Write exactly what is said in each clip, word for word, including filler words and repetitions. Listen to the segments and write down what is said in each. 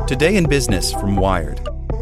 Today in Business from Wired.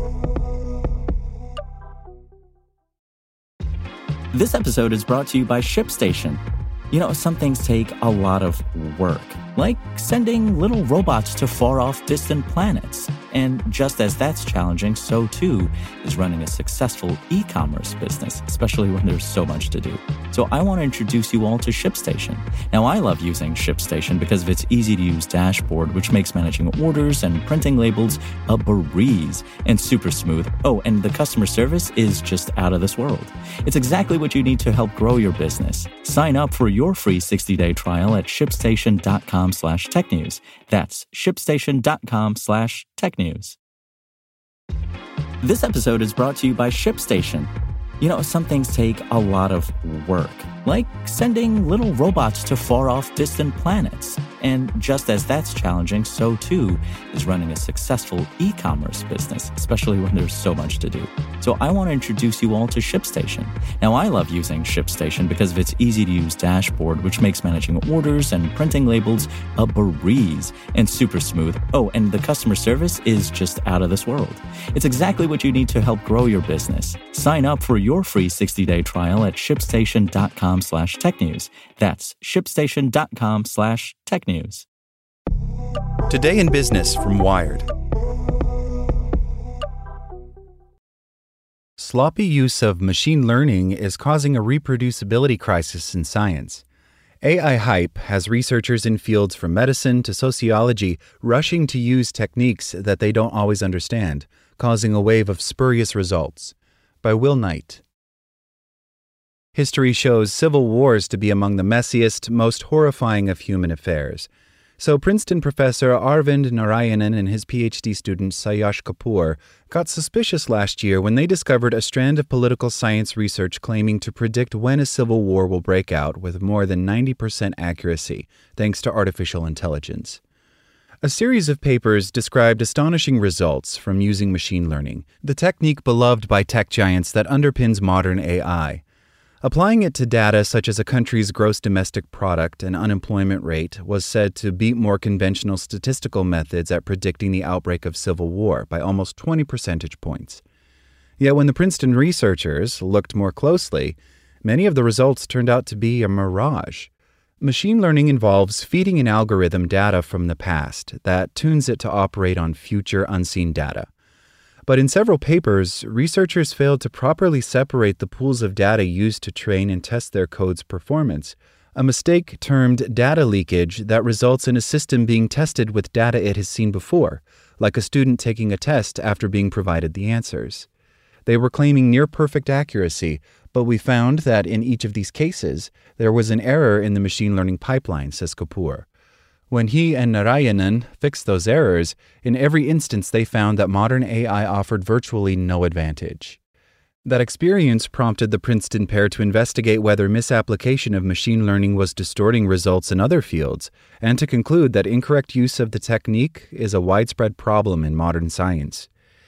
This episode is brought to you by ShipStation. You know, some things take a lot of work, like sending little robots to far-off distant planets. And just as that's challenging, so too is running a successful e-commerce business, especially when there's so much to do. So I want to introduce you all to ShipStation. Now, I love using ShipStation because of its easy-to-use dashboard, which makes managing orders and printing labels a breeze and super smooth. Oh, and the customer service is just out of this world. It's exactly what you need to help grow your business. Sign up for your free sixty-day trial at shipstation.com slash tech news. That's shipstation.com slash tech news. This episode is brought to you by ShipStation. You know, some things take a lot of work, like sending little robots to far-off distant planets. And just as that's challenging, so too is running a successful e-commerce business, especially when there's so much to do. So I want to introduce you all to ShipStation. Now, I love using ShipStation because of its easy-to-use dashboard, which makes managing orders and printing labels a breeze and super smooth. Oh, and the customer service is just out of this world. It's exactly what you need to help grow your business. Sign up for your free sixty-day trial at shipstation.com slash tech news. That's shipstation.com slash tech news. Today in Business from Wired. Sloppy use of machine learning is causing a reproducibility crisis in science. A I hype has researchers in fields from medicine to sociology rushing to use techniques that they don't always understand, causing a wave of spurious results. By Will Knight. History shows civil wars to be among the messiest, most horrifying of human affairs. So Princeton professor Arvind Narayanan and his PhD student Sayash Kapoor got suspicious last year when they discovered a strand of political science research claiming to predict when a civil war will break out with more than ninety percent accuracy, thanks to artificial intelligence. A series of papers described astonishing results from using machine learning, the technique beloved by tech giants that underpins modern A I. Applying it to data such as a country's gross domestic product and unemployment rate was said to beat more conventional statistical methods at predicting the outbreak of civil war by almost twenty percentage points. Yet when the Princeton researchers looked more closely, many of the results turned out to be a mirage. Machine learning involves feeding an algorithm data from the past that tunes it to operate on future unseen data. But in several papers, researchers failed to properly separate the pools of data used to train and test their code's performance, a mistake termed data leakage that results in a system being tested with data it has seen before, like a student taking a test after being provided the answers. They were claiming near-perfect accuracy, but we found that in each of these cases, there was an error in the machine learning pipeline, says Kapoor. When he and Narayanan fixed those errors, in every instance they found that modern A I offered virtually no advantage. That experience prompted the Princeton pair to investigate whether misapplication of machine learning was distorting results in other fields, and to conclude that incorrect use of the technique is a widespread problem in modern science.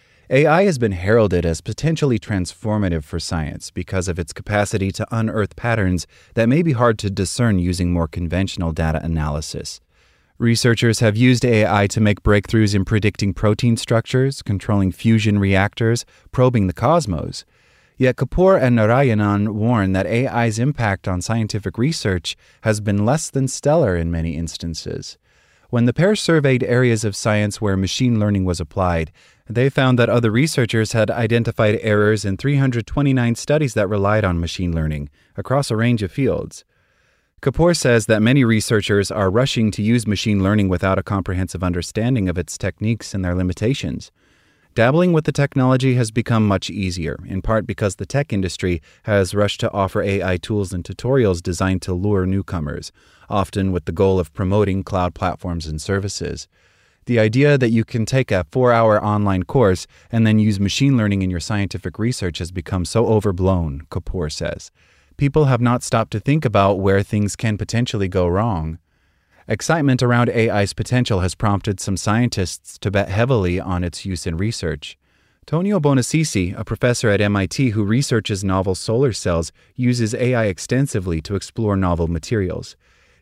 A I has been heralded as potentially transformative for science because of its capacity to unearth patterns that may be hard to discern using more conventional data analysis. Researchers have used A I to make breakthroughs in predicting protein structures, controlling fusion reactors, probing the cosmos. Yet Kapoor and Narayanan warn that A I's impact on scientific research has been less than stellar in many instances. When the pair surveyed areas of science where machine learning was applied, they found that other researchers had identified errors in three hundred twenty-nine studies that relied on machine learning, across a range of fields. Kapoor says that many researchers are rushing to use machine learning without a comprehensive understanding of its techniques and their limitations. Dabbling with the technology has become much easier, in part because the tech industry has rushed to offer A I tools and tutorials designed to lure newcomers, often with the goal of promoting cloud platforms and services. The idea that you can take a four-hour online course and then use machine learning in your scientific research has become so overblown, Kapoor says. People have not stopped to think about where things can potentially go wrong. Excitement around A I's potential has prompted some scientists to bet heavily on its use in research. Tonio Bonassisi, a professor at M I T who researches novel solar cells, uses A I extensively to explore novel materials.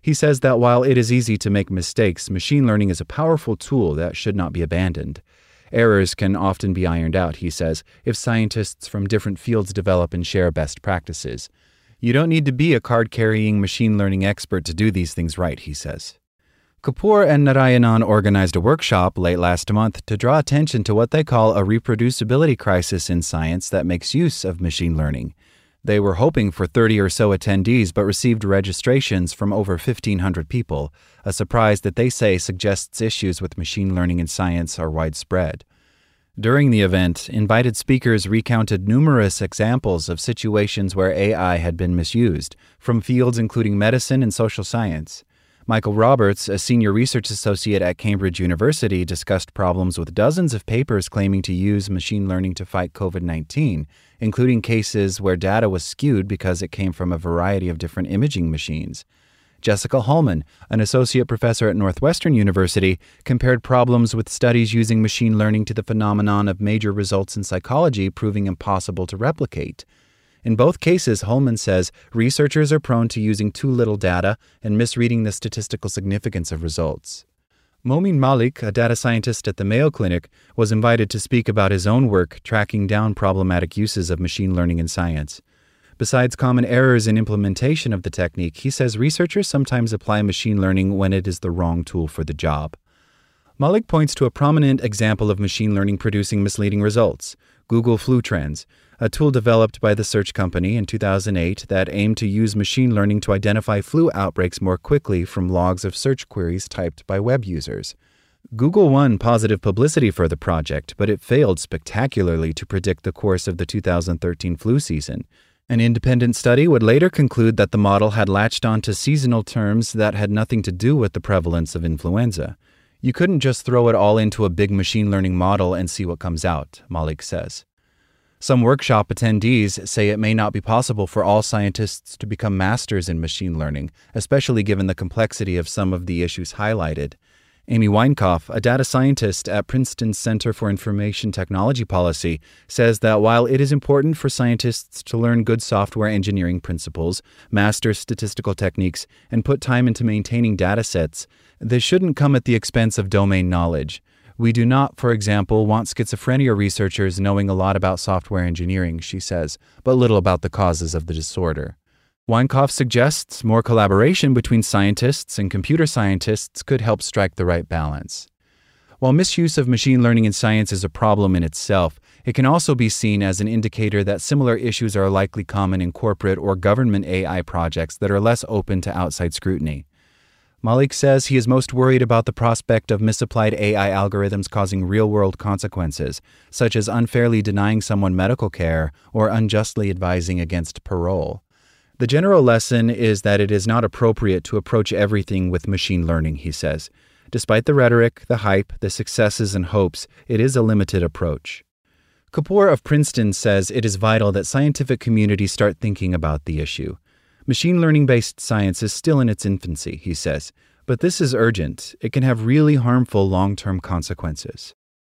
He says that while it is easy to make mistakes, machine learning is a powerful tool that should not be abandoned. Errors can often be ironed out, he says, if scientists from different fields develop and share best practices. You don't need to be a card-carrying machine learning expert to do these things right, he says. Kapoor and Narayanan organized a workshop late last month to draw attention to what they call a reproducibility crisis in science that makes use of machine learning. They were hoping for thirty or so attendees but received registrations from over fifteen hundred people, a surprise that they say suggests issues with machine learning in science are widespread. During the event, invited speakers recounted numerous examples of situations where A I had been misused, from fields including medicine and social science. Michael Roberts, a senior research associate at Cambridge University, discussed problems with dozens of papers claiming to use machine learning to fight covid nineteen, including cases where data was skewed because it came from a variety of different imaging machines. Jessica Hallman, an associate professor at Northwestern University, compared problems with studies using machine learning to the phenomenon of major results in psychology proving impossible to replicate. In both cases, Holman says researchers are prone to using too little data and misreading the statistical significance of results. Momin Malik, a data scientist at the Mayo Clinic, was invited to speak about his own work tracking down problematic uses of machine learning in science. Besides common errors in implementation of the technique, he says researchers sometimes apply machine learning when it is the wrong tool for the job. Malik points to a prominent example of machine learning producing misleading results, Google Flu Trends, a tool developed by the search company in two thousand eight that aimed to use machine learning to identify flu outbreaks more quickly from logs of search queries typed by web users. Google won positive publicity for the project, but it failed spectacularly to predict the course of the two thousand thirteen flu season. An independent study would later conclude that the model had latched onto seasonal terms that had nothing to do with the prevalence of influenza. You couldn't just throw it all into a big machine learning model and see what comes out, Malik says. Some workshop attendees say it may not be possible for all scientists to become masters in machine learning, especially given the complexity of some of the issues highlighted. Amy Weinkauf, a data scientist at Princeton's Center for Information Technology Policy, says that while it is important for scientists to learn good software engineering principles, master statistical techniques, and put time into maintaining data sets, this shouldn't come at the expense of domain knowledge. We do not, for example, want schizophrenia researchers knowing a lot about software engineering, she says, but little about the causes of the disorder. Weinkauf suggests more collaboration between scientists and computer scientists could help strike the right balance. While misuse of machine learning in science is a problem in itself, it can also be seen as an indicator that similar issues are likely common in corporate or government A I projects that are less open to outside scrutiny. Malik says he is most worried about the prospect of misapplied A I algorithms causing real-world consequences, such as unfairly denying someone medical care or unjustly advising against parole. The general lesson is that it is not appropriate to approach everything with machine learning, he says. Despite the rhetoric, the hype, the successes and hopes, it is a limited approach. Kapoor of Princeton says it is vital that scientific communities start thinking about the issue. Machine learning-based science is still in its infancy, he says, but this is urgent. It can have really harmful long-term consequences.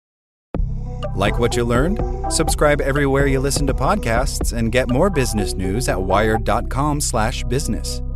Like what you learned? Subscribe everywhere you listen to podcasts and get more business news at wired dot com slash business.